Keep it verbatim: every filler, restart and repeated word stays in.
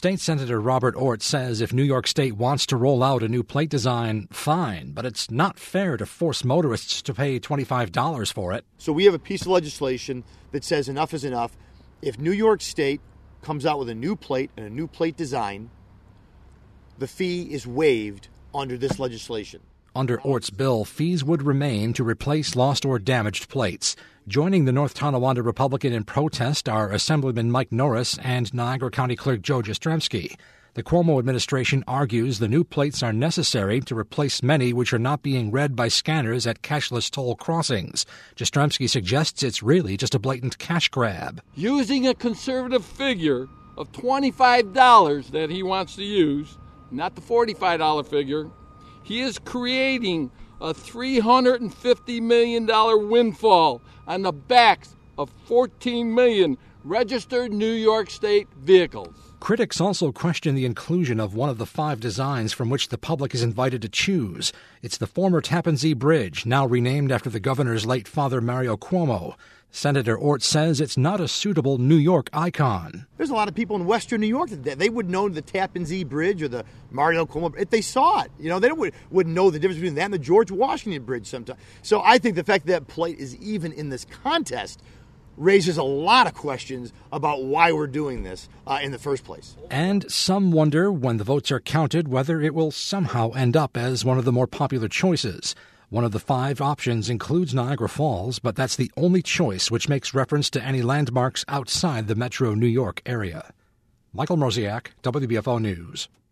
State Senator Robert Ort says if New York State wants to roll out a new plate design, fine, but it's not fair to force motorists to pay twenty-five dollars for it. So we have a piece of legislation that says enough is enough. If New York State comes out with a new plate and a new plate design, the fee is waived under this legislation. Under Ort's bill, fees would remain to replace lost or damaged plates. Joining the North Tonawanda Republican in protest are Assemblyman Mike Norris and Niagara County Clerk Joe Jastrzemski. The Cuomo administration argues the new plates are necessary to replace many which are not being read by scanners at cashless toll crossings. Jastrzemski suggests it's really just a blatant cash grab. Using a conservative figure of twenty-five dollars that he wants to use, not the forty-five dollars figure, he is creating a three hundred fifty million dollars windfall on the backs of fourteen million registered New York State vehicles. Critics also question the inclusion of one of the five designs from which the public is invited to choose. It's the former Tappan Zee Bridge, now renamed after the governor's late father Mario Cuomo. Senator Ort says it's not a suitable New York icon. There's a lot of people in Western New York that they would know the Tappan Zee Bridge or the Mario Cuomo if they saw it. You know, they would, wouldn't know the difference between that and the George Washington Bridge sometimes. So I think the fact that that plate is even in this contest raises a lot of questions about why we're doing this uh, in the first place. And some wonder, when the votes are counted, whether it will somehow end up as one of the more popular choices. One of the five options includes Niagara Falls, but that's the only choice which makes reference to any landmarks outside the metro New York area. Michael Mrozek, W B F O News.